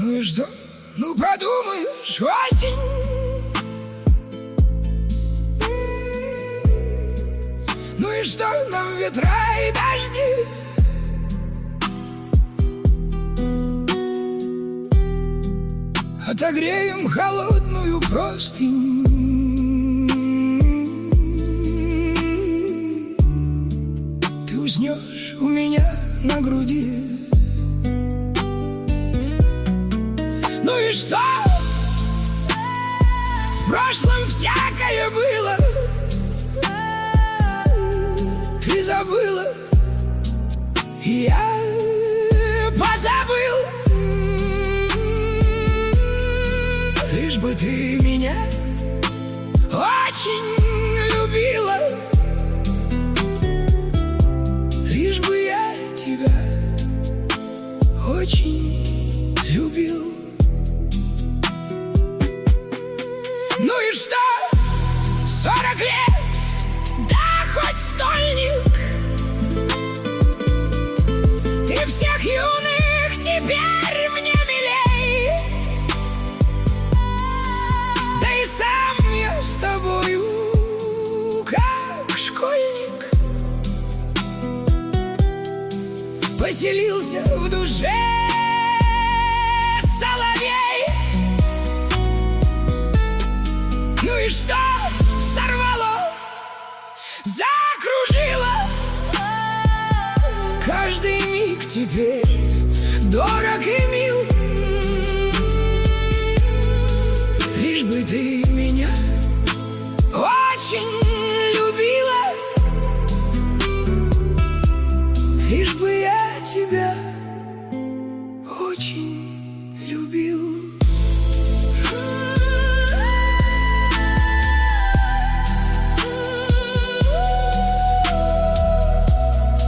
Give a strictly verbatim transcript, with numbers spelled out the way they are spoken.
Ну и что? Ну подумаешь, осень. Ну и что нам ветра и дожди? Отогреем холодную простынь. Ты уснешь у меня на груди. Ну и что? В прошлом всякое было. Ты забыла, и я позабыл. Лишь бы ты меня очень любила, лишь бы я тебя очень любил. Ну и что? Сорок лет, да хоть стольник. И всех юных теперь мне милей. Да и сам я с тобою как школьник. Поселился в душе соловей. Ну и что? Сорвало, закружило. Каждый миг теперь дорог.